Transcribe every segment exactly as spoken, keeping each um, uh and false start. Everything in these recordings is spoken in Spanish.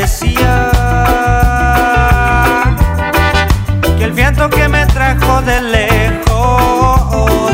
decía que el viento que me trajo de lejos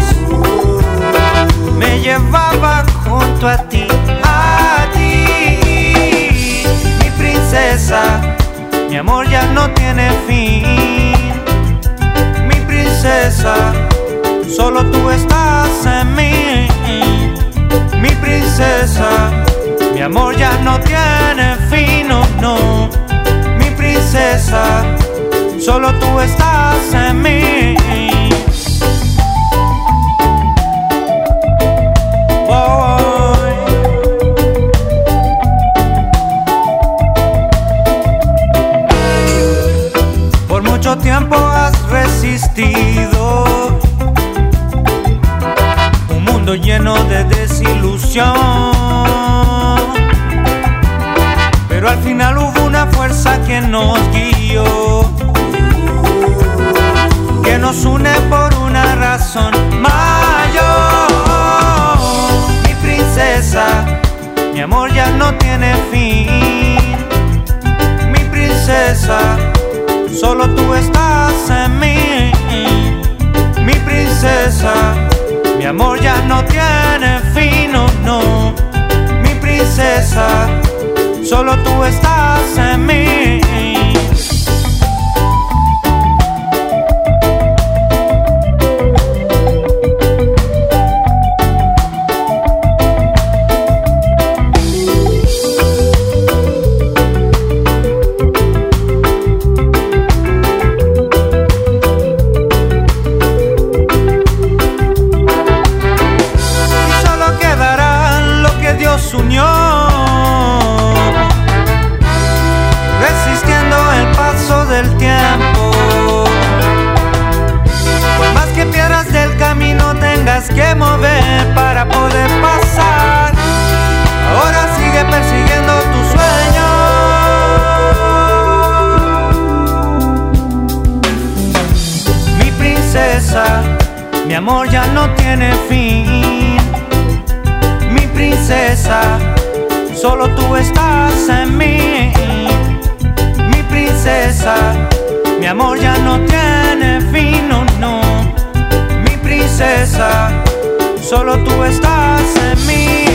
me llevaba junto a ti, a ti, mi princesa. Mi amor ya no tiene fin, mi princesa, solo tú estás en mí, mi princesa. Mi amor ya no tiene fin, no, no, mi princesa, solo tú estás en mí. Mucho tiempo has resistido un mundo lleno de desilusión, pero al final hubo una fuerza que nos guió, que nos une por una razón mayor. Mi princesa, mi amor ya no tiene fin, mi princesa, solo tú estás en mí, mi princesa. Mi amor ya no tiene fin, no, no, mi princesa, solo tú estás en mí. Unió, resistiendo el paso del tiempo. Por más que piedras del camino tengas que mover para poder pasar, ahora sigue persiguiendo tu sueño. Mi princesa, mi amor ya no tiene fin, mi princesa, solo tú estás en mí, mi princesa. Mi amor ya no tiene fin, no, no, mi princesa, solo tú estás en mí.